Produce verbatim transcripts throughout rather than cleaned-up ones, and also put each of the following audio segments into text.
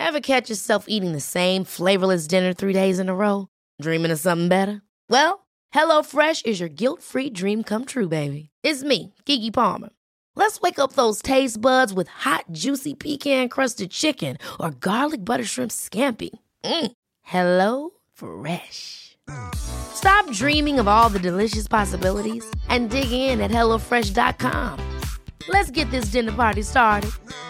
Ever catch yourself eating the same flavorless dinner three days in a row? Dreaming of something better? Well, HelloFresh is your guilt-free dream come true, baby. It's me, Keke Palmer. Let's wake up those taste buds with hot, juicy pecan-crusted chicken or garlic butter shrimp scampi. Mm. Hello Fresh. Stop dreaming of all the delicious possibilities and dig in at hello fresh dot com. Let's get this dinner party started.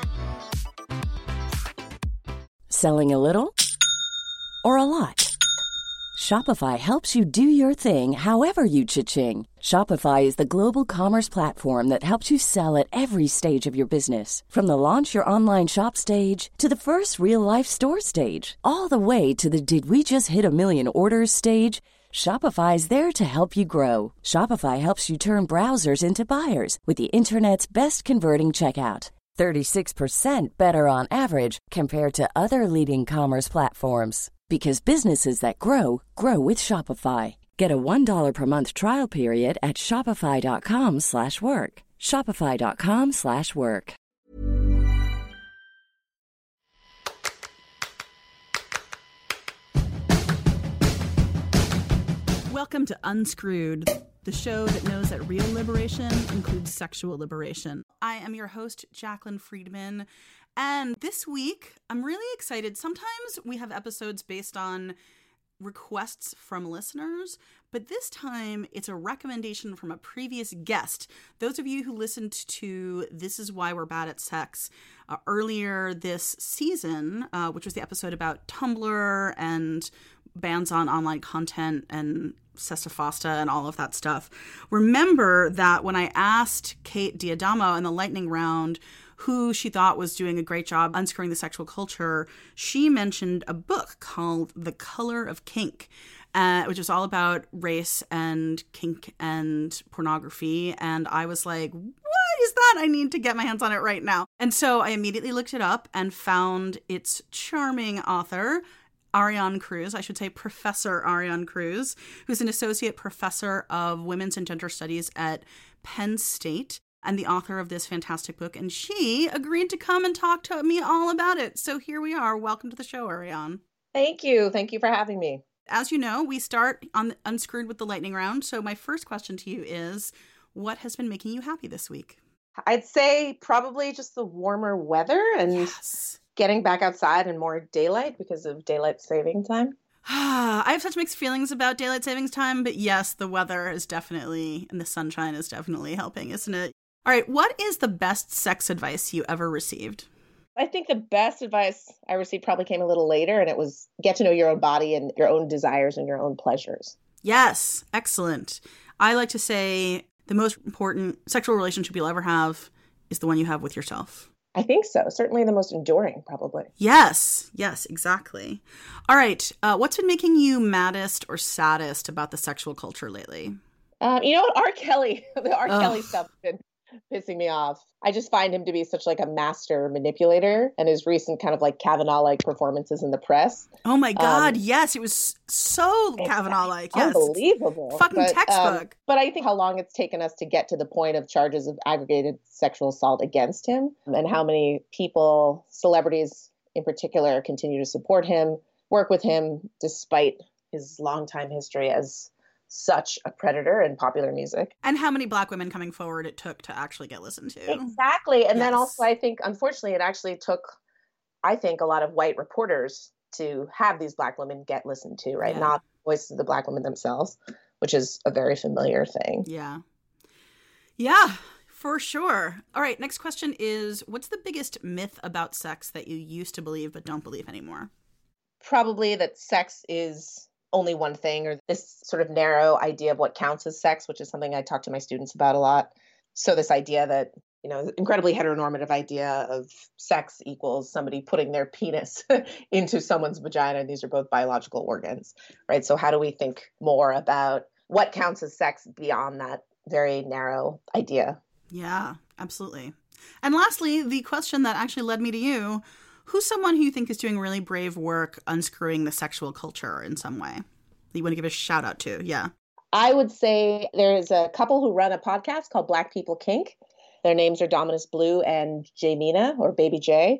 Selling a little or a lot? Shopify helps you do your thing however you cha-ching. Shopify is the global commerce platform that helps you sell at every stage of your business. From the launch your online shop stage to the first real-life store stage, all the way to the did we just hit a million orders stage. Shopify is there to help you grow. Shopify helps you turn browsers into buyers with the internet's best converting checkout. thirty-six percent better on average compared to other leading commerce platforms. Because businesses that grow, grow with Shopify. Get a one dollar per month trial period at shopify.com slash work. Shopify.com slash work. Welcome to Unscrewed, the show that knows that real liberation includes sexual liberation. I am your host, Jaclyn Friedman, and this week I'm really excited. Sometimes we have episodes based on requests from listeners, but this time it's a recommendation from a previous guest. Those of you who listened to This Is Why We're Bad at Sex uh, earlier this season, uh, which was the episode about Tumblr and bans on online content and Sesta and all of that stuff. Remember that when I asked Kate Diadamo in the lightning round who she thought was doing a great job unscrewing the sexual culture, she mentioned a book called The Color of Kink, uh, which was all about race and kink and pornography. And I was like, what is that? I need to get my hands on it right now. And so I immediately looked it up and found its charming author, Ariane Cruz, I should say Professor Ariane Cruz, who's an associate professor of women's and gender studies at Penn State and the author of this fantastic book. And she agreed to come and talk to me all about it. So here we are. Welcome to the show, Ariane. Thank you. Thank you for having me. As you know, we start on Unscrewed with the lightning round. So my first question to you is, what has been making you happy this week? I'd say probably just the warmer weather and yes. Getting back outside and more daylight because of daylight saving time. I have such mixed feelings about daylight savings time, but yes, the weather is definitely, and the sunshine is definitely helping, isn't it? All right, what is the best sex advice you ever received? I think the best advice I received probably came a little later, and it was get to know your own body and your own desires and your own pleasures. Yes, excellent. I like to say the most important sexual relationship you'll ever have is the one you have with yourself. I think so. Certainly the most enduring, probably. Yes. Yes, exactly. All right. Uh, what's been making you maddest or saddest about the sexual culture lately? Um, you know what? R. Kelly. The R. Ugh. Kelly stuff has been pissing me off. I just find him to be such like a master manipulator, and his recent kind of like Kavanaugh-like performances in the press. Oh my God. Um, yes. It was so Kavanaugh-like. Yes. Unbelievable. Fucking but, textbook. Um, but I think how long it's taken us to get to the point of charges of aggravated sexual assault against him, and how many people, celebrities in particular, continue to support him, work with him despite his longtime history as such a predator in popular music. And how many Black women coming forward it took to actually get listened to. Exactly. And yes. then also I think, unfortunately, it actually took, I think, a lot of white reporters to have these Black women get listened to, right? Yeah. Not voices of the Black women themselves, which is a very familiar thing. Yeah. Yeah, for sure. All right, next question is, what's the biggest myth about sex that you used to believe but don't believe anymore? Probably that sex is only one thing, or this sort of narrow idea of what counts as sex, which is something I talk to my students about a lot. So this idea that, you know, incredibly heteronormative idea of sex equals somebody putting their penis into someone's vagina. And these are both biological organs, right? So how do we think more about what counts as sex beyond that very narrow idea? Yeah, absolutely. And lastly, the question that actually led me to you, who's someone who you think is doing really brave work unscrewing the sexual culture in some way that you want to give a shout out to? Yeah. I would say there's a couple who run a podcast called Black People Kink. Their names are Dominus Blue and Jamina, or Baby J.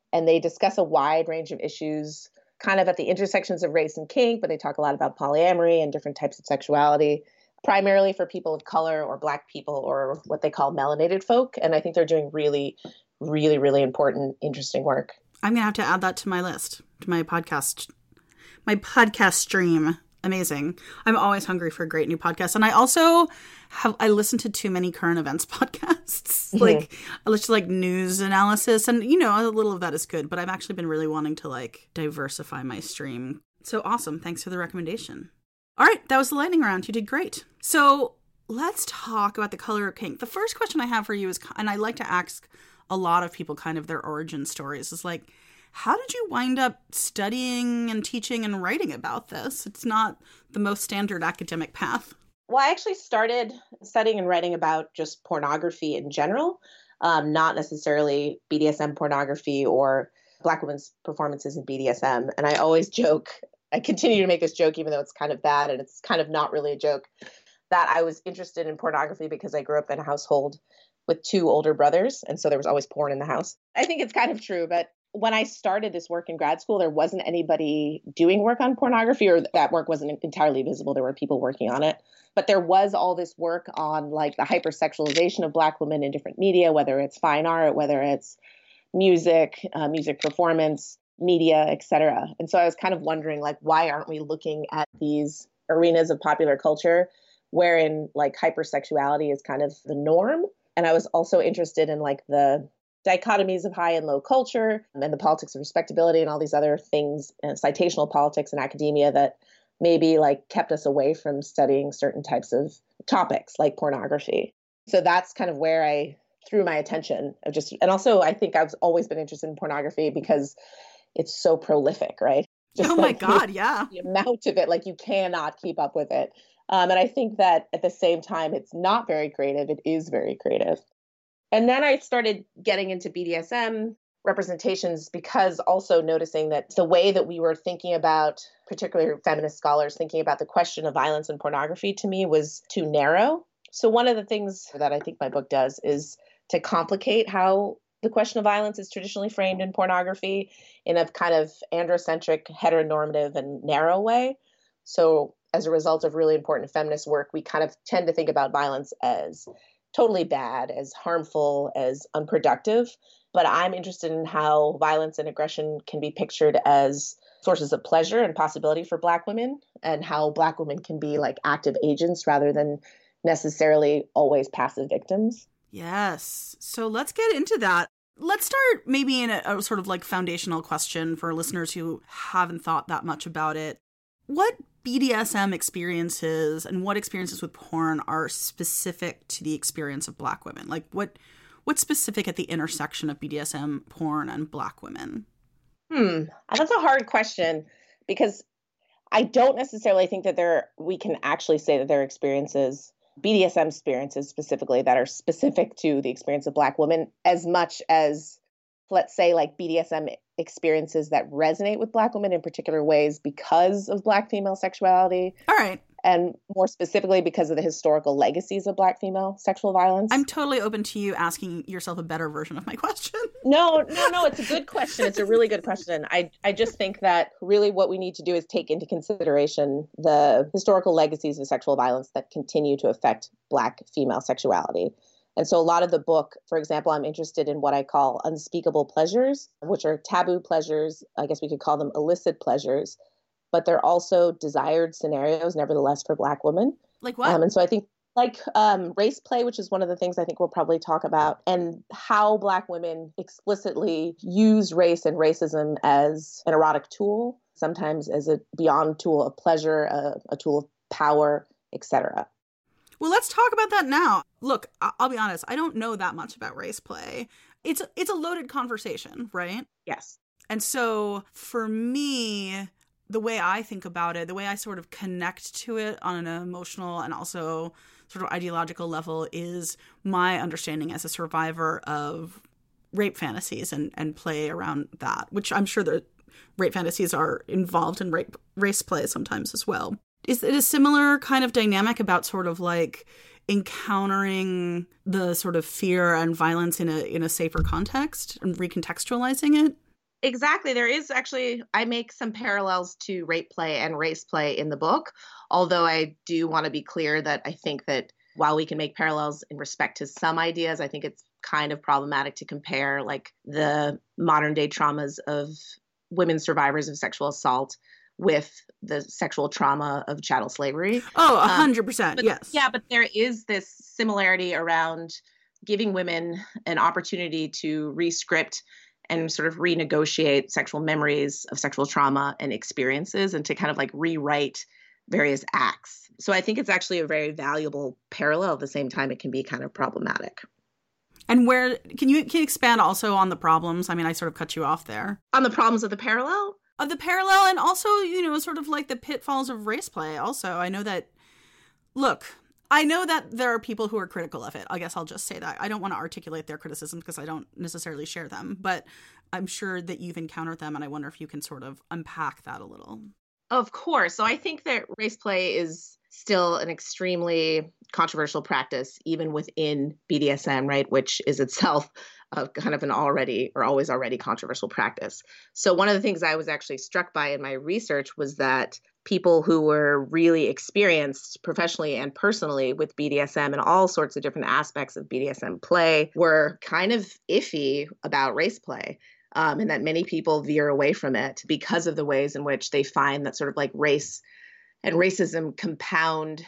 And they discuss a wide range of issues kind of at the intersections of race and kink, but they talk a lot about polyamory and different types of sexuality, primarily for people of color or Black people or what they call melanated folk. And I think they're doing really, really, really important, interesting work. I'm going to have to add that to my list, to my podcast, my podcast stream. Amazing. I'm always hungry for a great new podcast. And I also have, I listen to too many current events podcasts, mm-hmm. like, I listen to like news analysis. And, you know, a little of that is good, but I've actually been really wanting to like diversify my stream. So awesome. Thanks for the recommendation. All right. That was the lightning round. You did great. So let's talk about the color of kink. The first question I have for you is, and I like to ask a lot of people kind of their origin stories, is like, how did you wind up studying and teaching and writing about this? It's not the most standard academic path. Well, I actually started studying and writing about just pornography in general, um, not necessarily B D S M pornography or Black women's performances in B D S M. And I always joke, I continue to make this joke, even though it's kind of bad and it's kind of not really a joke, that I was interested in pornography because I grew up in a household with two older brothers. And so there was always porn in the house. I think it's kind of true, but when I started this work in grad school, there wasn't anybody doing work on pornography, or that work wasn't entirely visible. There were people working on it, but there was all this work on like the hypersexualization of Black women in different media, whether it's fine art, whether it's music, uh, music performance, media, et cetera. And so I was kind of wondering, like, why aren't we looking at these arenas of popular culture wherein like hypersexuality is kind of the norm? And I was also interested in like the dichotomies of high and low culture and the politics of respectability and all these other things, and citational politics in academia that maybe like kept us away from studying certain types of topics like pornography. So that's kind of where I threw my attention of just, and also I think I've always been interested in pornography because it's so prolific, right? Just oh my like God, the, yeah. The amount of it, like you cannot keep up with it. Um, and I think that at the same time, it's not very creative. It is very creative. And then I started getting into B D S M representations because also noticing that the way that we were thinking about, particularly feminist scholars, thinking about the question of violence and pornography to me was too narrow. So one of the things that I think my book does is to complicate how the question of violence is traditionally framed in pornography in a kind of androcentric, heteronormative, and narrow way. So as a result of really important feminist work, we kind of tend to think about violence as totally bad, as harmful, as unproductive. But I'm interested in how violence and aggression can be pictured as sources of pleasure and possibility for Black women, and how Black women can be like active agents rather than necessarily always passive victims. Yes. So let's get into that. Let's start maybe in a, a sort of like foundational question for listeners who haven't thought that much about it. What B D S M experiences and what experiences with porn are specific to the experience of Black women? Like what what's specific at the intersection of B D S M, porn, and Black women? Hmm. That's a hard question because I don't necessarily think that there we can actually say that there are experiences, B D S M experiences specifically, that are specific to the experience of Black women as much as, let's say, like B D S M experiences that resonate with Black women in particular ways because of Black female sexuality. All right. And more specifically because of the historical legacies of Black female sexual violence. I'm totally open to you asking yourself a better version of my question. No, no, no. It's a good question. It's a really good question. I, I just think that really what we need to do is take into consideration the historical legacies of sexual violence that continue to affect Black female sexuality. And so a lot of the book, for example, I'm interested in what I call unspeakable pleasures, which are taboo pleasures. I guess we could call them illicit pleasures, but they're also desired scenarios, nevertheless, for Black women. Like what? Um, and so I think like um, race play, which is one of the things I think we'll probably talk about, and how Black women explicitly use race and racism as an erotic tool, sometimes as a beyond tool of pleasure, a, a tool of power, et cetera. Well, let's talk about that now. Look, I- I'll be honest. I don't know that much about race play. It's it's a loaded conversation, right? Yes. And so for me, the way I think about it, the way I sort of connect to it on an emotional and also sort of ideological level is my understanding as a survivor of rape fantasies and, and play around that, which I'm sure the rape fantasies are involved in rape race play sometimes as well. Is it a similar kind of dynamic about sort of like encountering the sort of fear and violence in a in a safer context and recontextualizing it? Exactly. There is actually, I make some parallels to rape play and race play in the book, although I do want to be clear that I think that while we can make parallels in respect to some ideas, I think it's kind of problematic to compare like the modern day traumas of women survivors of sexual assault with the sexual trauma of chattel slavery. Oh, a hundred percent. Yes. Yeah, but there is this similarity around giving women an opportunity to re-script and sort of renegotiate sexual memories of sexual trauma and experiences and to kind of like rewrite various acts. So I think it's actually a very valuable parallel. At the same time, it can be kind of problematic. And where, can you, can you expand also on the problems? I mean, I sort of cut you off there. On the problems of the parallel? Of the parallel, and also, you know, sort of like the pitfalls of race play. Also, I know that, look, I know that there are people who are critical of it. I guess I'll just say that. I don't want to articulate their criticisms because I don't necessarily share them, but I'm sure that you've encountered them, and I wonder if you can sort of unpack that a little. Of course. So I think that race play is still an extremely controversial practice, even within B D S M, right, which is itself a kind of an already or always already controversial practice. So one of the things I was actually struck by in my research was that people who were really experienced professionally and personally with B D S M and all sorts of different aspects of B D S M play were kind of iffy about race play. Um, and that many people veer away from it because of the ways in which they find that sort of like race and racism compound,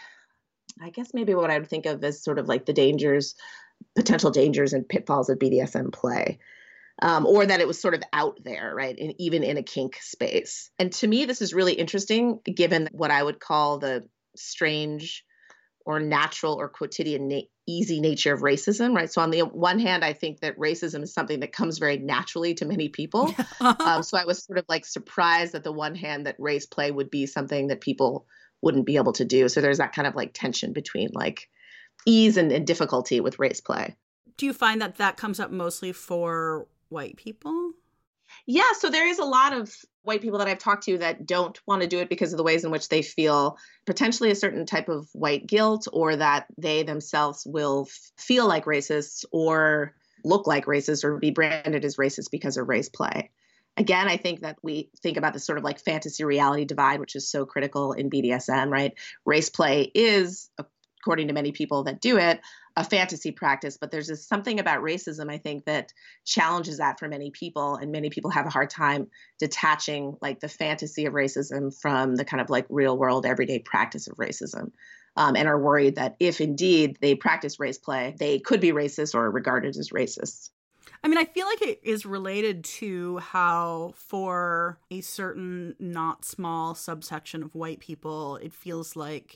I guess maybe what I would think of as sort of like the dangers, potential dangers and pitfalls of B D S M play. Um, or that it was sort of out there, right, and even in a kink space. And to me, this is really interesting, given what I would call the strange or natural or quotidian, na- easy nature of racism, right? So on the one hand, I think that racism is something that comes very naturally to many people. um, so I was sort of like surprised at the one hand that race play would be something that people wouldn't be able to do. So there's that kind of like tension between like ease and, and difficulty with race play. Do you find that that comes up mostly for white people? Yeah, so there is a lot of white people that I've talked to that don't want to do it because of the ways in which they feel potentially a certain type of white guilt, or that they themselves will f- feel like racists or look like racists or be branded as racist because of race play. Again, I think that we think about this sort of like fantasy reality divide, which is so critical in B D S M, right? Race play is, according to many people that do it, a fantasy practice, but there's just something about racism, I think, that challenges that for many people, and many people have a hard time detaching like the fantasy of racism from the kind of like real world everyday practice of racism, um, and are worried that if indeed they practice race play, they could be racist or regarded as racist. I mean, I feel like it is related to how for a certain not small subsection of white people, it feels like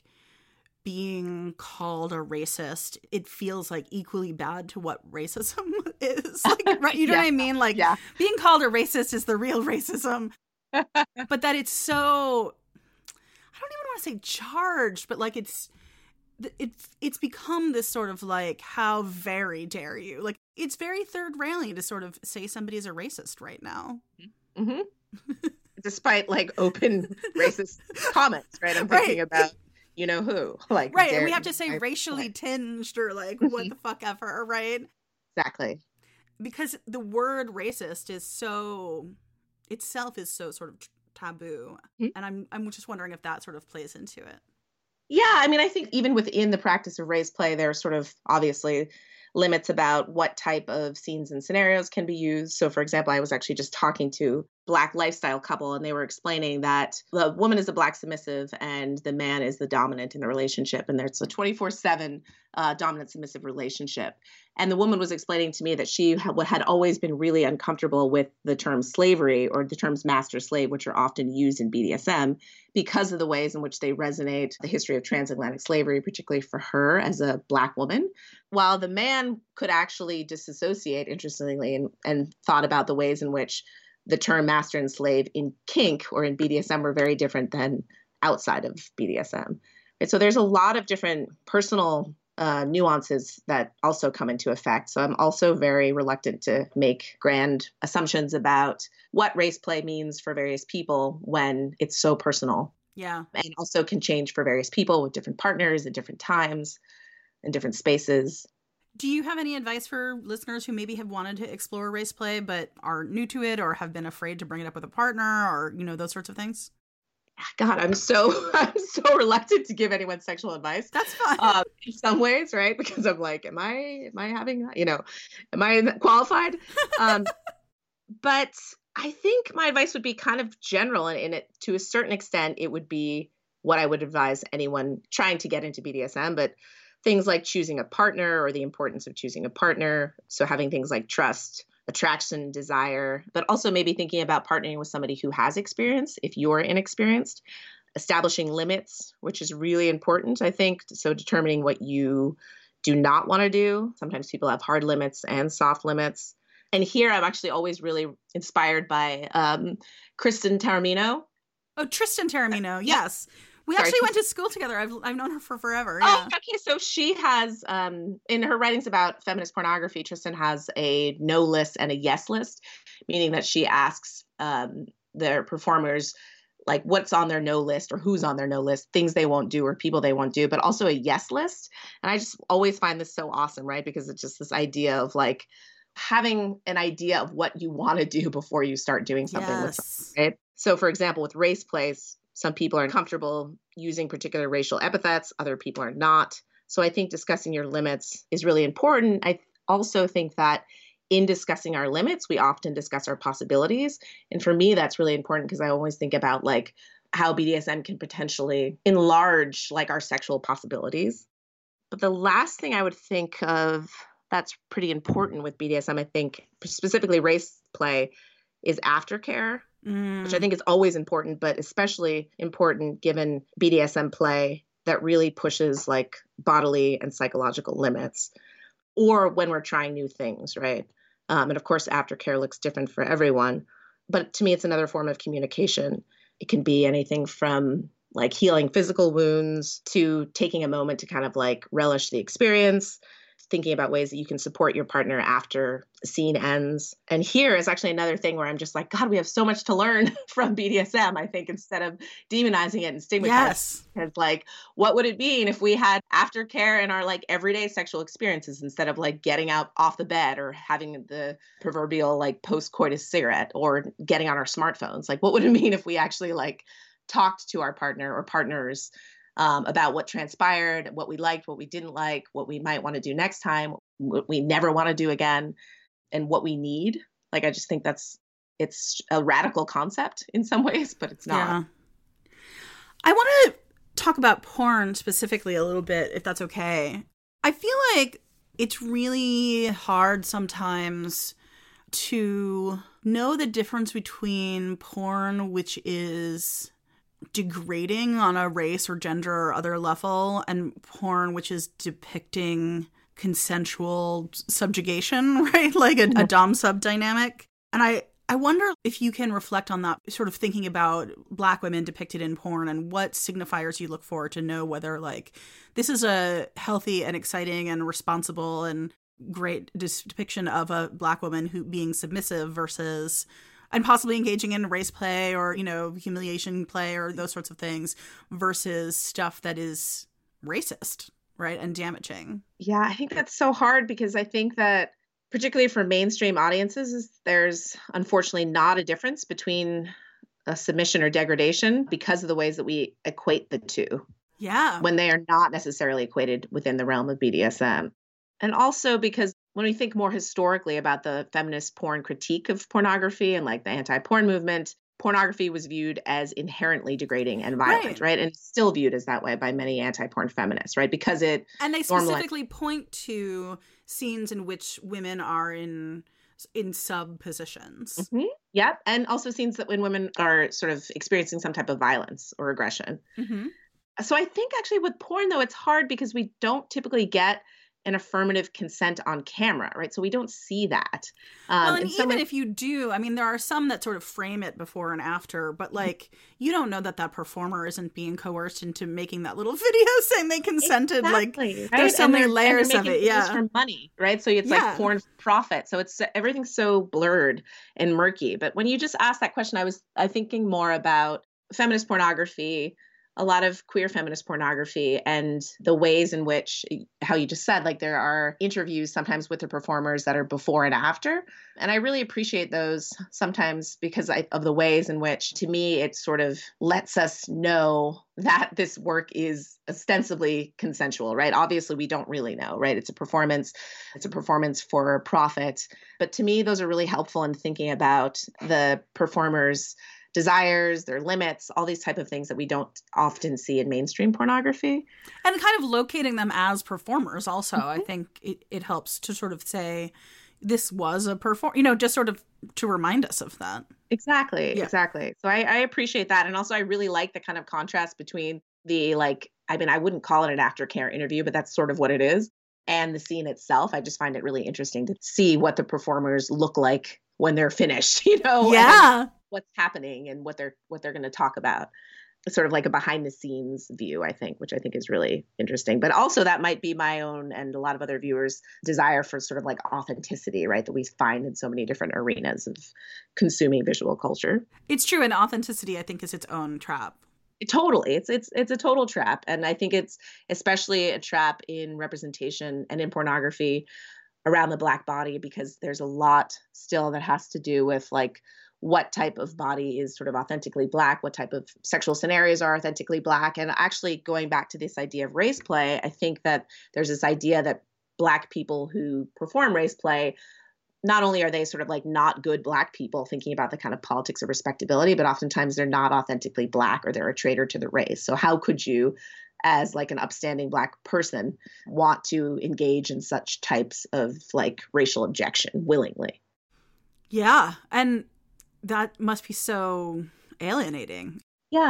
being called a racist, it feels like equally bad to what racism is. Like, right? You know yeah. what I mean? Like, yeah. being called a racist is the real racism. But that it's so, I don't even want to say charged, but like it's, it's, it's become this sort of like, how very dare you? Like, it's very third railing to sort of say somebody is a racist right now. Mm-hmm. Despite like open racist comments, right? I'm thinking right. about you know who, like right, and we have to say racially right. tinged or like what the fuck ever, right? Exactly. Because the word racist is so itself is so sort of taboo, mm-hmm. and I'm I'm just wondering if that sort of plays into it. Yeah, I mean, I think even within the practice of race play, there are sort of obviously limits about what type of scenes and scenarios can be used. So, for example, I was actually just talking to a Black lifestyle couple, and they were explaining that the woman is the Black submissive and the man is the dominant in the relationship. And there's a twenty-four seven uh, dominant submissive relationship. And the woman was explaining to me that she had, had always been really uncomfortable with the term slavery or the terms master slave, which are often used in B D S M because of the ways in which they resonate the history of transatlantic slavery, particularly for her as a Black woman. While the man could actually disassociate, interestingly, and, and thought about the ways in which the term master and slave in kink or in B D S M were very different than outside of B D S M. And so there's a lot of different personal uh, nuances that also come into effect. So I'm also very reluctant to make grand assumptions about what race play means for various people when it's so personal. Yeah. And also can change for various people with different partners at different times and different spaces. Do you have any advice for listeners who maybe have wanted to explore race play but are new to it or have been afraid to bring it up with a partner or, you know, those sorts of things? God, I'm so I'm so reluctant to give anyone sexual advice. That's fine. Um, in some ways, right? Because I'm like, am I am I having you know, am I qualified? Um, but I think my advice would be kind of general, and in it to a certain extent, it would be what I would advise anyone trying to get into B D S M. But things like choosing a partner or the importance of choosing a partner. So having things like trust, attraction, desire, but also maybe thinking about partnering with somebody who has experience if you're inexperienced, establishing limits, which is really important, I think. So determining what you do not want to do. Sometimes people have hard limits and soft limits. And here I'm actually always really inspired by um, Kristen Taormino. Oh, Tristan Taormino. Yes. We Sorry, actually Tristan. went to school together. I've I've known her for forever. Oh, Yeah. okay. So she has, um, in her writings about feminist pornography, Tristan has a no list and a yes list, meaning that she asks um, their performers, like, what's on their no list or who's on their no list, things they won't do or people they won't do, but also a yes list. And I just always find this so awesome, right? Because it's just this idea of like having an idea of what you want to do before you start doing something Yes. with something, right? So for example, with race plays, some people are comfortable using particular racial epithets, other people are not. So I think discussing your limits is really important. I also think that in discussing our limits, we often discuss our possibilities. And for me, that's really important because I always think about like how B D S M can potentially enlarge like our sexual possibilities. But the last thing I would think of that's pretty important with B D S M, I think specifically race play, is aftercare. Mm. Which I think is always important, but especially important given B D S M play that really pushes like bodily and psychological limits, or when we're trying new things, right? Um, and of course, aftercare looks different for everyone. But to me, it's another form of communication. It can be anything from like healing physical wounds to taking a moment to kind of like relish the experience, thinking about ways that you can support your partner after the scene ends. And here is actually another thing where I'm just like, God, we have so much to learn from B D S M, I think, instead of demonizing it and stigmatizing Yes. it. Because like, what would it mean if we had aftercare in our like everyday sexual experiences instead of like getting out off the bed or having the proverbial like post-coitus cigarette or getting on our smartphones? Like, what would it mean if we actually like talked to our partner or partners Um, about what transpired, what we liked, what we didn't like, what we might want to do next time, what we never want to do again, and what we need. Like, I just think that's, it's a radical concept in some ways, but it's not. Yeah. I want to talk about porn specifically a little bit, if that's okay. I feel like it's really hard sometimes to know the difference between porn, which is degrading on a race or gender or other level, and porn which is depicting consensual subjugation, right? Like a, a dom-sub dynamic. And I, I wonder if you can reflect on that, sort of thinking about Black women depicted in porn and what signifiers you look for to know whether like this is a healthy and exciting and responsible and great dis- depiction of a Black woman who being submissive versus and possibly engaging in race play or, you know, humiliation play or those sorts of things versus stuff that is racist, right, and damaging. Yeah, I think that's so hard because I think that particularly for mainstream audiences, is there's unfortunately not a difference between a submission or degradation because of the ways that we equate the two. Yeah. When they are not necessarily equated within the realm of B D S M. And also because when we think more historically about the feminist porn critique of pornography and like the anti-porn movement, pornography was viewed as inherently degrading and violent, Right. right? And it's still viewed as that way by many anti-porn feminists, right? Because it And they normalized- specifically point to scenes in which women are in in sub positions. Mhm. Yep. And also scenes that when women are sort of experiencing some type of violence or aggression. Mm-hmm. So I think actually with porn, though, it's hard because we don't typically get an affirmative consent on camera, right? So we don't see that. Um, Well, and in some even ways- if you do, I mean, there are some that sort of frame it before and after, but like, you don't know that that performer isn't being coerced into making that little video saying they consented. Exactly, Like, right? there's so And many they're- and layers they're of making it. videos Yeah. for money, right? So it's Yeah. like porn for profit. So it's everything's so blurred and murky. But when you just asked that question, I was I thinking more about feminist pornography a lot of queer feminist pornography and the ways in which, how you just said, like there are interviews sometimes with the performers that are before and after. And I really appreciate those sometimes because I, of the ways in which, to me, it sort of lets us know that this work is ostensibly consensual, right? Obviously, we don't really know, right? It's a performance. It's a performance for profit. But to me, those are really helpful in thinking about the performers' desires, their limits, all these type of things that we don't often see in mainstream pornography. And kind of locating them as performers also, mm-hmm. I think it, it helps to sort of say, this was a perform, you know, just sort of to remind us of that. Exactly, yeah. exactly. So I, I appreciate that. And also I really like the kind of contrast between the, like, I mean, I wouldn't call it an aftercare interview, but that's sort of what it is. And the scene itself. I just find it really interesting to see what the performers look like when they're finished, you know? Yeah. What's happening and what they're what they're going to talk about. It's sort of like a behind the scenes view, I think, which I think is really interesting. But also that might be my own and a lot of other viewers' desire for sort of like authenticity, right? That we find in so many different arenas of consuming visual culture. It's true. And authenticity, I think, is its own trap. Totally. It's it's it's a total trap. And I think it's especially a trap in representation and in pornography around the Black body, because there's a lot still that has to do with like what type of body is sort of authentically Black, what type of sexual scenarios are authentically Black. And actually going back to this idea of race play, I think that there's this idea that Black people who perform race play, not only are they sort of like not good Black people thinking about the kind of politics of respectability, but oftentimes they're not authentically Black or they're a traitor to the race. So how could you, as like an upstanding Black person, want to engage in such types of like racial objection willingly? Yeah. And that must be so alienating. Yeah.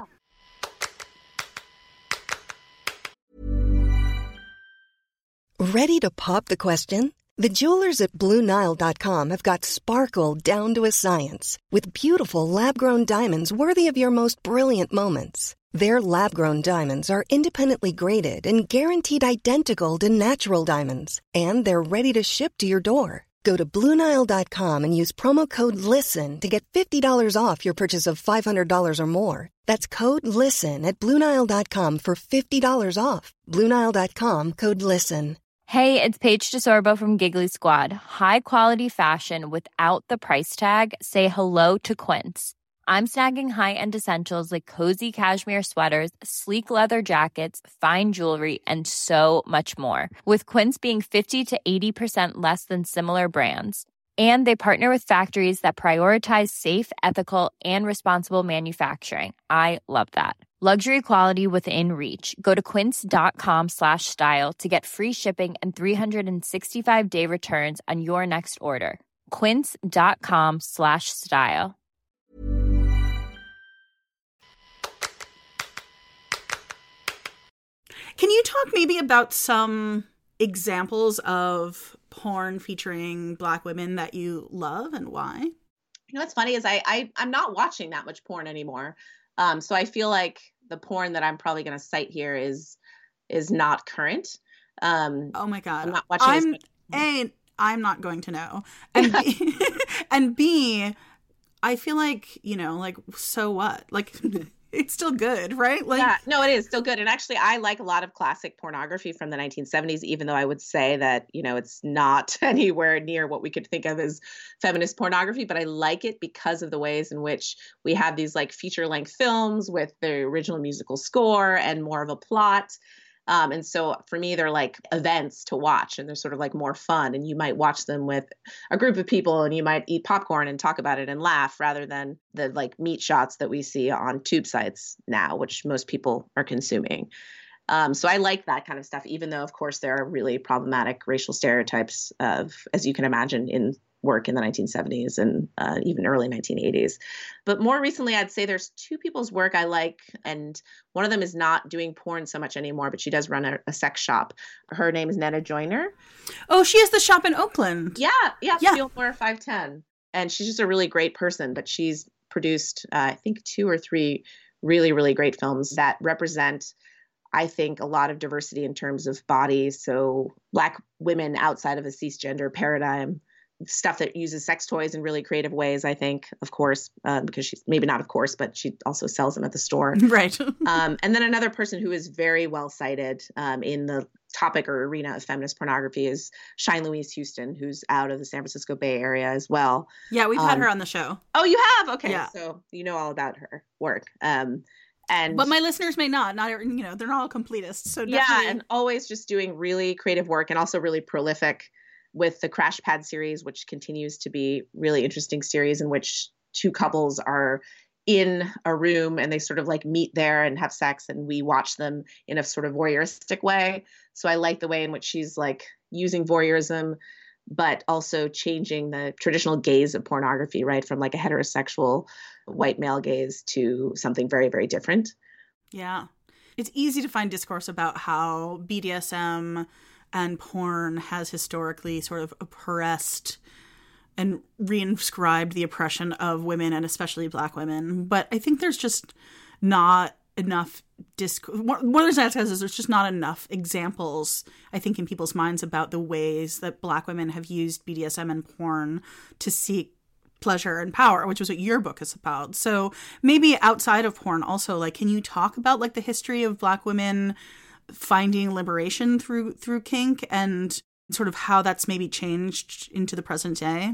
Ready to pop the question? The jewelers at Blue Nile dot com have got sparkle down to a science with beautiful lab-grown diamonds worthy of your most brilliant moments. Their lab-grown diamonds are independently graded and guaranteed identical to natural diamonds, and they're ready to ship to your door. Go to Blue Nile dot com and use promo code LISTEN to get fifty dollars off your purchase of five hundred dollars or more. That's code LISTEN at Blue Nile dot com for fifty dollars off. Blue Nile dot com, code LISTEN. Hey, it's Paige DeSorbo from Giggly Squad. High quality fashion without the price tag. Say hello to Quince. I'm snagging high-end essentials like cozy cashmere sweaters, sleek leather jackets, fine jewelry, and so much more. With Quince being fifty to eighty percent less than similar brands. And they partner with factories that prioritize safe, ethical, and responsible manufacturing. I love that. Luxury quality within reach. Go to quince.com slash style to get free shipping and three sixty-five day returns on your next order. Quince.com slash style. Can you talk maybe about some examples of porn featuring Black women that you love and why? You know, what's funny is I, I I'm not watching that much porn anymore. Um, so I feel like the porn that I'm probably going to cite here is is not current. Um, oh my God. I'm not watching I'm, as much. A, I'm not going to know. And B, and B, I feel like, you know, like, so what? Like, it's still good, right? Like, yeah, no, it is still good. And actually, I like a lot of classic pornography from the nineteen seventies, even though I would say that, you know, it's not anywhere near what we could think of as feminist pornography. But I like it because of the ways in which we have these like feature length films with the original musical score and more of a plot. Um, and so for me, they're like events to watch and they're sort of like more fun. And you might watch them with a group of people and you might eat popcorn and talk about it and laugh rather than the like meat shots that we see on tube sites now, which most people are consuming. Um, so I like that kind of stuff, even though, of course, there are really problematic racial stereotypes of, as you can imagine, in work in the nineteen seventies and uh, even early nineteen eighties. But more recently, I'd say there's two people's work I like, and one of them is not doing porn so much anymore, but she does run a, a sex shop. Her name is Netta Joyner. Oh, she has the shop in Oakland. Yeah, yeah, yeah. Fieldmore five ten. And she's just a really great person, but she's produced, uh, I think, two or three really, really great films that represent, I think, a lot of diversity in terms of bodies. So Black women outside of a cisgender paradigm, stuff that uses sex toys in really creative ways, I think, of course, uh, because she's maybe not of course, but she also sells them at the store. Right. um, and then another person who is very well cited um, in the topic or arena of feminist pornography is Shine Louise Houston, who's out of the San Francisco Bay Area as well. Yeah, we've um, had her on the show. Oh, you have? Okay. Yeah. So you know all about her work. Um, and But my listeners may not. Not, you know, they're not all completists. So yeah, definitely. and always just doing really creative work and also really prolific with the Crash Pad series, which continues to be really interesting series in which two couples are in a room and they sort of like meet there and have sex, and we watch them in a sort of voyeuristic way. So I like the way in which she's like using voyeurism, but also changing the traditional gaze of pornography, right? From like a heterosexual white male gaze to something very, very different. Yeah. It's easy to find discourse about how B D S M and porn has historically sort of oppressed and reinscribed the oppression of women and especially Black women. But I think there's just not enough discourse. One of the reasons is there's just not enough examples, I think, in people's minds about the ways that Black women have used B D S M and porn to seek pleasure and power, which is what your book is about. So maybe outside of porn also, like, can you talk about like the history of Black women finding liberation through through kink and sort of how that's maybe changed into the present day?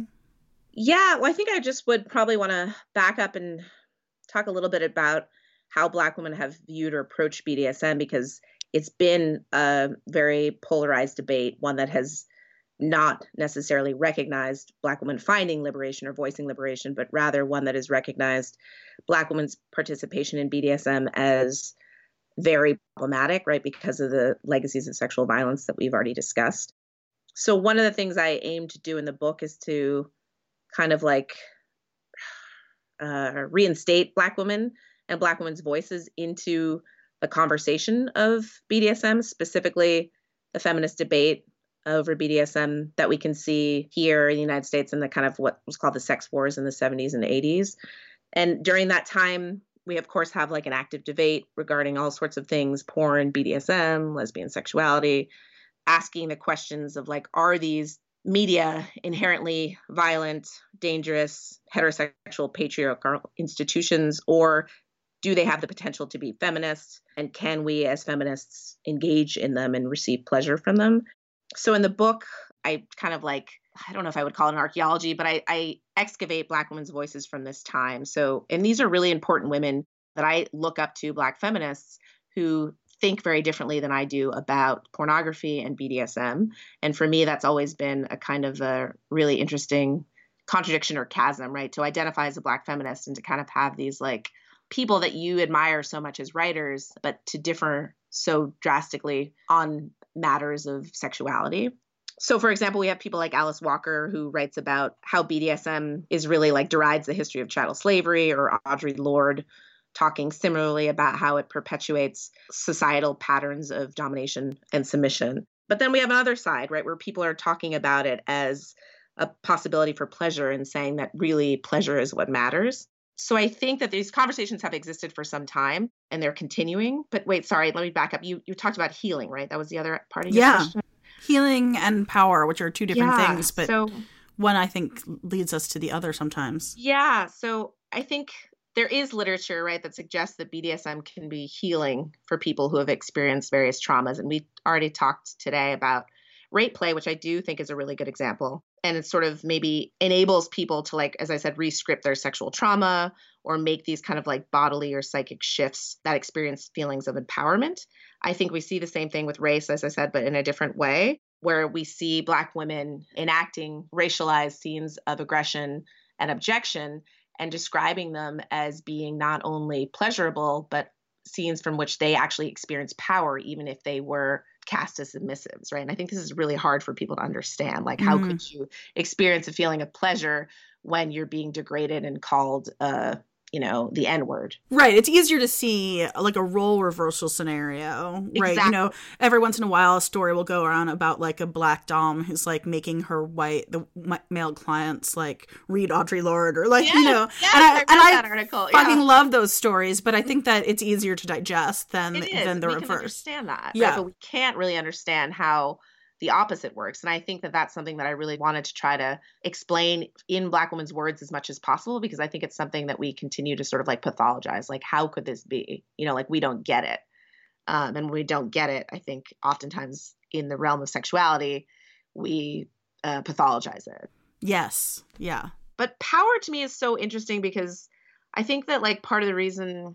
Yeah, well, I think I just would probably want to back up and talk a little bit about how Black women have viewed or approached B D S M, because it's been a very polarized debate, one that has not necessarily recognized Black women finding liberation or voicing liberation, but rather one that has recognized Black women's participation in B D S M as very problematic, right, because of the legacies of sexual violence that we've already discussed. So one of the things I aim to do in the book is to kind of like uh, reinstate Black women and Black women's voices into the conversation of B D S M, specifically the feminist debate over B D S M that we can see here in the United States in the kind of what was called the sex wars in the seventies and eighties. And during that time, we, of course, have like an active debate regarding all sorts of things, porn, B D S M, lesbian sexuality, asking the questions of like, are these media inherently violent, dangerous, heterosexual, patriarchal institutions, or do they have the potential to be feminists? And can we as feminists engage in them and receive pleasure from them? So in the book, I kind of like, I don't know if I would call it an archaeology, but I, I excavate Black women's voices from this time. So, and these are really important women that I look up to, Black feminists who think very differently than I do about pornography and B D S M. And for me, that's always been a kind of a really interesting contradiction or chasm, right? To identify as a Black feminist and to kind of have these like people that you admire so much as writers, but to differ so drastically on matters of sexuality. So, for example, we have people like Alice Walker, who writes about how B D S M is really like derides the history of chattel slavery, or Audre Lorde talking similarly about how it perpetuates societal patterns of domination and submission. But then we have another side, right, where people are talking about it as a possibility for pleasure and saying that really pleasure is what matters. So I think that these conversations have existed for some time and they're continuing. But wait, sorry, let me back up. You you talked about healing, right? That was the other part of your yeah. question. Healing and power, which are two different yeah, things, but so, one I think leads us to the other sometimes. Yeah. So I think there is literature, right, that suggests that B D S M can be healing for people who have experienced various traumas. And we already talked today about rape play, which I do think is a really good example. And it sort of maybe enables people to, like, as I said, re-script their sexual trauma or make these kind of like bodily or psychic shifts that experience feelings of empowerment. I think we see the same thing with race, as I said, but in a different way, where we see Black women enacting racialized scenes of aggression and objection and describing them as being not only pleasurable, but scenes from which they actually experience power, even if they were cast as submissives, right? And I think this is really hard for people to understand. Like, how mm. could you experience a feeling of pleasure when you're being degraded and called, uh, you know, the N-word? Right. It's easier to see like a role reversal scenario, right? Exactly. You know, every once in a while a story will go around about like a Black dom who's like making her white, the male clients like read Audre Lorde or like, yes, you know, yes, and I, I read and that I article. fucking yeah. love those stories, but I think that it's easier to digest than, it is. than the we reverse. Can understand that. Yeah. Right? But we can't really understand how the opposite works. And I think that that's something that I really wanted to try to explain in Black women's words as much as possible, because I think it's something that we continue to sort of like pathologize. Like, how could this be? You know, like we don't get it. Um, and when we don't get it, I think oftentimes in the realm of sexuality, we uh, pathologize it. Yes. Yeah. But power to me is so interesting because I think that like part of the reason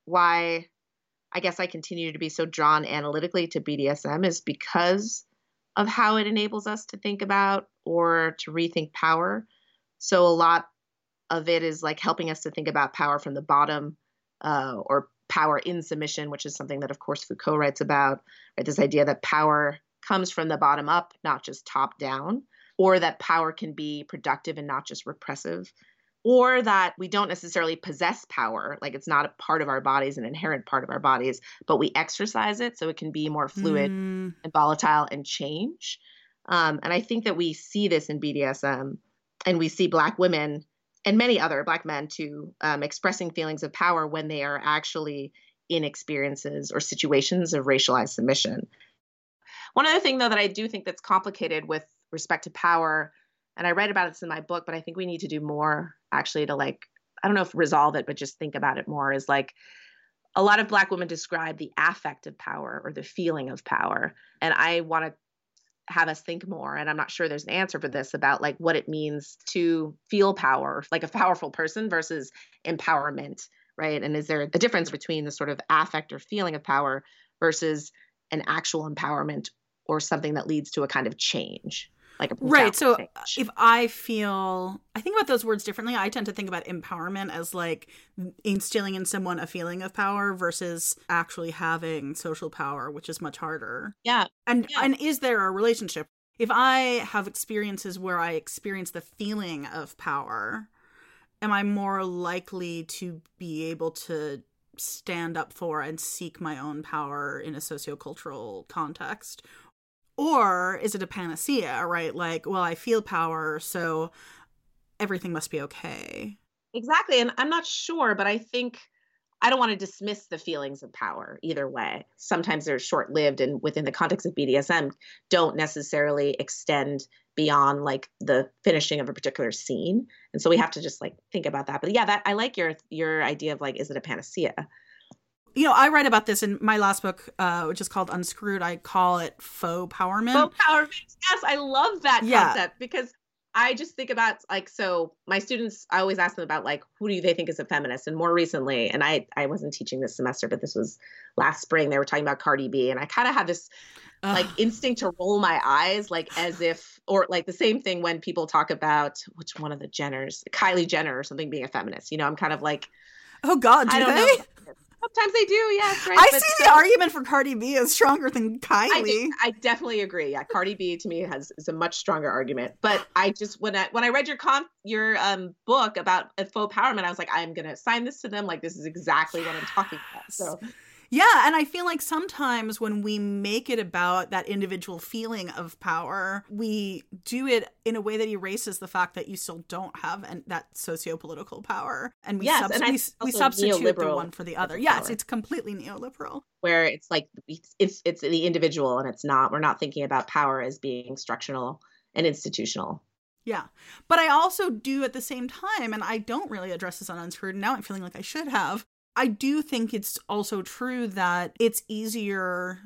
why I guess I continue to be so drawn analytically to B D S M is because of how it enables us to think about or to rethink power. So a lot of it is like helping us to think about power from the bottom, uh, or power in submission, which is something that, of course, Foucault writes about, right? This idea that power comes from the bottom up, not just top down, or that power can be productive and not just repressive, or that we don't necessarily possess power, like it's not a part of our bodies, an inherent part of our bodies, but we exercise it so it can be more fluid mm. and volatile and change. Um, and I think that we see this in B D S M, and we see Black women and many other Black men too, um, expressing feelings of power when they are actually in experiences or situations of racialized submission. One other thing, though, that I do think that's complicated with respect to power, and I read about this in my book, but I think we need to do more actually to like, I don't know if resolve it, but just think about it more, is like a lot of Black women describe the affect of power or the feeling of power. And I want to have us think more, and I'm not sure there's an answer for this, about like what it means to feel power, like a powerful person versus empowerment, right? And is there a difference between the sort of affect or feeling of power versus an actual empowerment or something that leads to a kind of change? Like a right. So change. If I feel, I think about those words differently. I tend to think about empowerment as like instilling in someone a feeling of power versus actually having social power, which is much harder. Yeah. And yeah. and is there a relationship? If I have experiences where I experience the feeling of power, am I more likely to be able to stand up for and seek my own power in a sociocultural context? Or is it a panacea, right? Like, well, I feel power, so everything must be okay. Exactly. And I'm not sure, but I think I don't want to dismiss the feelings of power either way. Sometimes they're short-lived and within the context of B D S M don't necessarily extend beyond like the finishing of a particular scene. And so we have to just like think about that. But yeah, that I like your your idea of like, is it a panacea? You know, I write about this in my last book, uh, which is called Unscrewed. I call it faux powerment. Faux powerment. Yes, I love that yeah. concept because I just think about like, so my students, I always ask them about like, who do they think is a feminist? And more recently, and I, I wasn't teaching this semester, but this was last spring, they were talking about Cardi B. And I kind of had this Ugh. like instinct to roll my eyes, like as if, or like the same thing when people talk about which one of the Jenners, Kylie Jenner or something being a feminist. You know, I'm kind of like, oh God, do I don't they? know. Sometimes they do, yes, right? I but see so, the argument for Cardi B as stronger than Kylie. I, do, I definitely agree. Yeah, Cardi B to me has is a much stronger argument. But I just when I when I read your con your um book about faux powerment, I was like, I'm gonna assign this to them. Like this is exactly what I'm talking about. So. Yeah, and I feel like sometimes when we make it about that individual feeling of power, we do it in a way that erases the fact that you still don't have an, that sociopolitical power. And we, yes, subs- and we, we substitute the one for the other. Yes, it's completely neoliberal. Where it's like, it's it's the individual and it's not, we're not thinking about power as being structural and institutional. Yeah. But I also do at the same time, and I don't really address this on Unscrewed, now I'm feeling like I should have, I do think it's also true that it's easier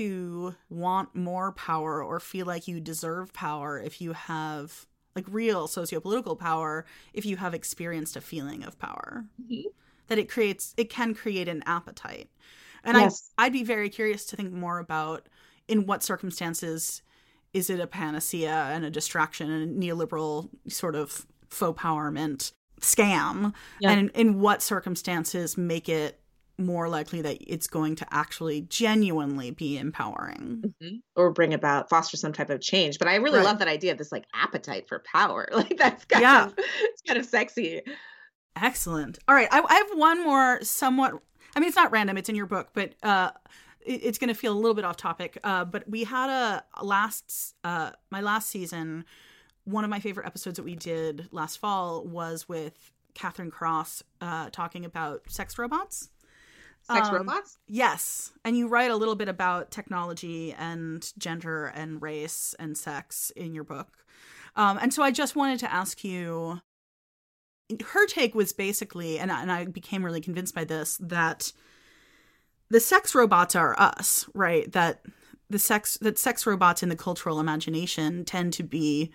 to want more power or feel like you deserve power if you have like real sociopolitical power, if you have experienced a feeling of power. Mm-hmm. That it creates, it can create an appetite. And yes. I, I'd be very curious to think more about in what circumstances is it a panacea and a distraction and a neoliberal sort of faux powerment scam, yeah. and in, in what circumstances make it more likely that it's going to actually genuinely be empowering mm-hmm. or bring about foster some type of change. But I really right. love that idea of this like appetite for power. Like that's kind yeah. of it's kind of sexy. Excellent. All right, I, I have one more somewhat. I mean, it's not random. It's in your book, but uh, it, it's going to feel a little bit off topic. Uh, but we had a last uh, my last season. One of my favorite episodes that we did last fall was with Catherine Cross uh, talking about sex robots. Sex Um, robots? Yes. And you write a little bit about technology and gender and race and sex in your book. Um, and so I just wanted to ask you, her take was basically, and I, and I became really convinced by this, that the sex robots are us, right? That the sex, that sex robots in the cultural imagination tend to be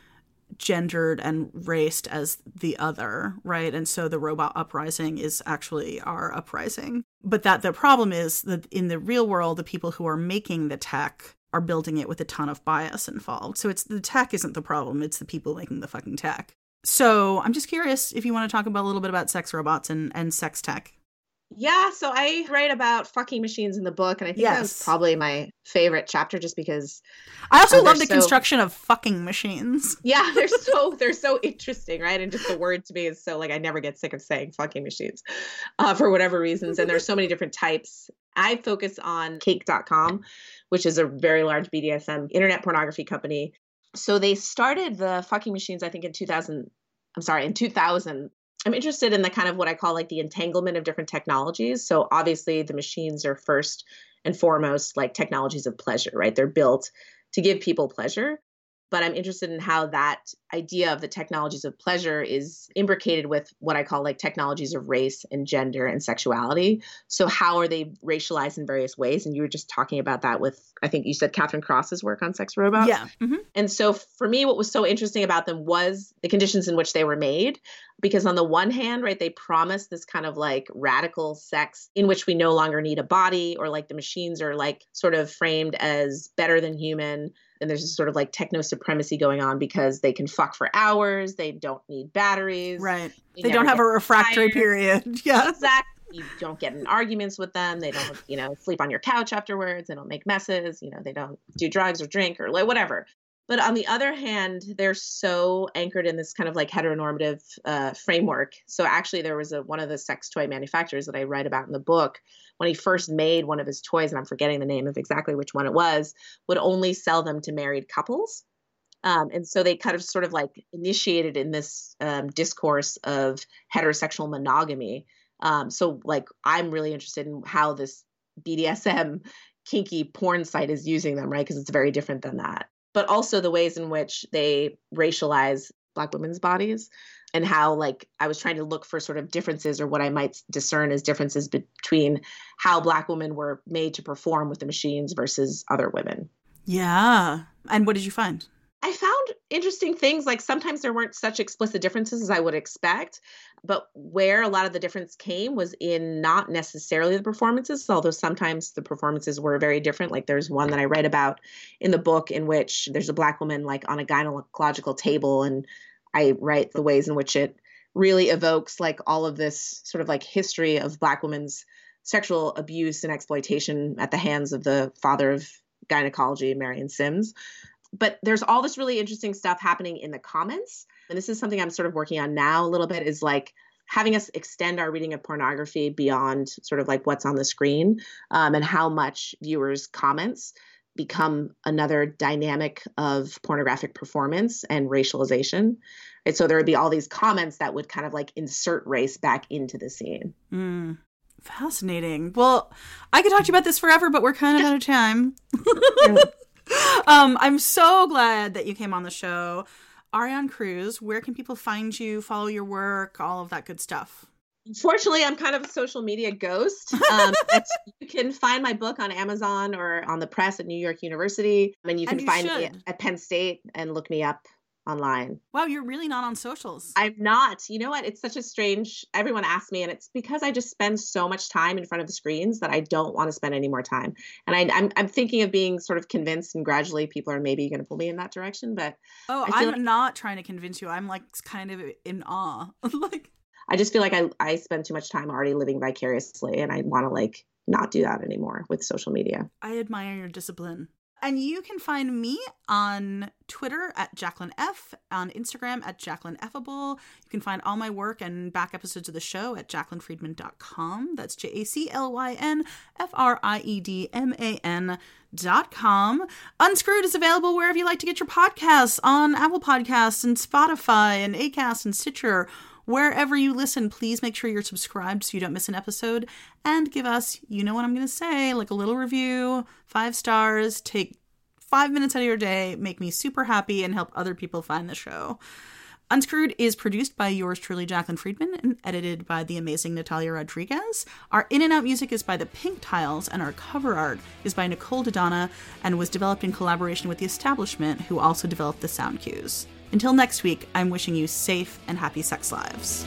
gendered and raced as the other, right? And so the robot uprising is actually our uprising. But that the problem is that in the real world, the people who are making the tech are building it with a ton of bias involved. So it's the tech isn't the problem, it's the people making the fucking tech. So I'm just curious if you want to talk about a little bit about sex robots and, and sex tech. Yeah, so I write about fucking machines in the book, and I think Yes. that was probably my favorite chapter just because I also uh, love the they're so- construction of fucking machines. Yeah, they're so they're so interesting, right? And just the word to me is so like I never get sick of saying fucking machines uh, for whatever reasons. And there's so many different types. I focus on Kink dot com, which is a very large B D S M internet pornography company. So they started the fucking machines, I think, in two thousand. I'm sorry, in two thousand. I'm interested in the kind of what I call like the entanglement of different technologies. So obviously the machines are first and foremost like technologies of pleasure, right? They're built to give people pleasure. But I'm interested in how that idea of the technologies of pleasure is imbricated with what I call like technologies of race and gender and sexuality. So how are they racialized in various ways? And you were just talking about that with, I think you said Catherine Cross's work on sex robots. Yeah. Mm-hmm. And so for me, what was so interesting about them was the conditions in which they were made. Because on the one hand, right, they promise this kind of like radical sex in which we no longer need a body, or like the machines are like sort of framed as better than human. And there's this sort of like techno supremacy going on because they can fuck for hours. They don't need batteries. Right. They, They never don't have get a refractory tired. period. Yeah. Exactly. You don't get in arguments with them. They don't, you know, sleep on your couch afterwards. They don't make messes. You know, they don't do drugs or drink or like whatever. But on the other hand, they're so anchored in this kind of like heteronormative uh, framework. So actually there was a, one of the sex toy manufacturers that I write about in the book, when he first made one of his toys, and I'm forgetting the name of exactly which one it was, would only sell them to married couples. Um, and so they kind of sort of like initiated in this um, discourse of heterosexual monogamy. Um, so like, I'm really interested in how this B D S M kinky porn site is using them, right? Because it's very different than that. But also the ways in which they racialize Black women's bodies, and how like I was trying to look for sort of differences, or what I might discern as differences between how Black women were made to perform with the machines versus other women. Yeah. And what did you find? I found interesting things. Like sometimes there weren't such explicit differences as I would expect, but where a lot of the difference came was in not necessarily the performances, although sometimes the performances were very different. Like there's one that I write about in the book in which there's a Black woman like on a gynecological table, and I write the ways in which it really evokes like all of this sort of like history of Black women's sexual abuse and exploitation at the hands of the father of gynecology, Marion Sims. But there's all this really interesting stuff happening in the comments. And this is something I'm sort of working on now a little bit, is like having us extend our reading of pornography beyond sort of like what's on the screen, um, and how much viewers' comments become another dynamic of pornographic performance and racialization. And so there would be all these comments that would kind of like insert race back into the scene. Mm. Fascinating. Well, I could talk to you about this forever, but we're kind of out of time. um, I'm so glad that you came on the show. Ariane Cruz, where can people find you, follow your work, all of that good stuff? Unfortunately, I'm kind of a social media ghost. Um, that's, you can find my book on Amazon or on the press at New York University. I mean, you can And you find me should. at Penn State and look me up online. Wow, you're really not on socials. I'm not. You know what? It's such a strange, everyone asks me, and it's because I just spend so much time in front of the screens that I don't want to spend any more time. And I, I'm I'm thinking of being sort of convinced, and gradually people are maybe going to pull me in that direction. But oh, I feel I'm like- not trying to convince you. I'm like kind of in awe. Like, I just feel like I, I spend too much time already living vicariously, and I want to like not do that anymore with social media. I admire your discipline. And you can find me on Twitter at Jacqueline F, on Instagram at Jacqueline Effable. You can find all my work and back episodes of the show at jacqueline friedman dot com. That's J A C L Y N F R I E D M A N dot com. Unscrewed is available wherever you like to get your podcasts, on Apple Podcasts and Spotify and Acast and Stitcher, Wherever you listen, please make sure you're subscribed so you don't miss an episode, and give us, you know what I'm going to say, like a little review, five stars, take five minutes out of your day, make me super happy, and help other people find the show. Unscrewed is produced by yours truly, Jaclyn Friedman, and edited by the amazing Natalia Rodriguez. Our in and out music is by the Pink Tiles, and our cover art is by Nicole Dodonna and was developed in collaboration with The Establishment, who also developed the sound cues. Until next week, I'm wishing you safe and happy sex lives.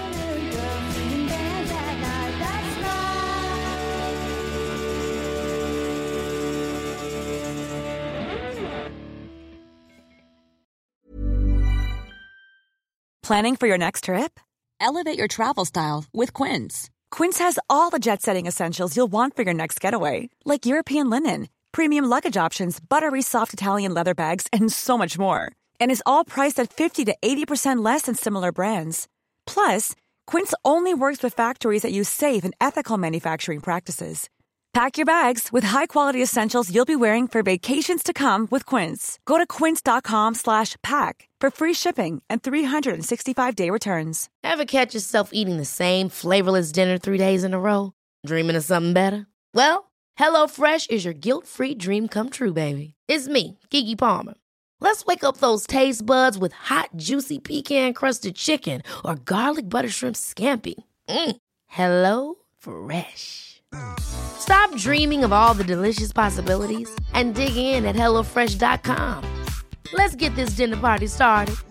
Planning for your next trip? Elevate your travel style with Quince. Quince has all the jet-setting essentials you'll want for your next getaway, like European linen, premium luggage options, buttery soft Italian leather bags, and so much more. And is all priced at fifty to eighty percent less than similar brands. Plus, Quince only works with factories that use safe and ethical manufacturing practices. Pack your bags with high-quality essentials you'll be wearing for vacations to come with Quince. Go to quince.com slash pack for free shipping and three sixty-five day returns. Ever catch yourself eating the same flavorless dinner three days in a row? Dreaming of something better? Well, HelloFresh is your guilt-free dream come true, baby. It's me, Keke Palmer. Let's wake up those taste buds with hot, juicy pecan-crusted chicken or garlic butter shrimp scampi. Mm. Hello Fresh. Stop dreaming of all the delicious possibilities and dig in at hello fresh dot com. Let's get this dinner party started.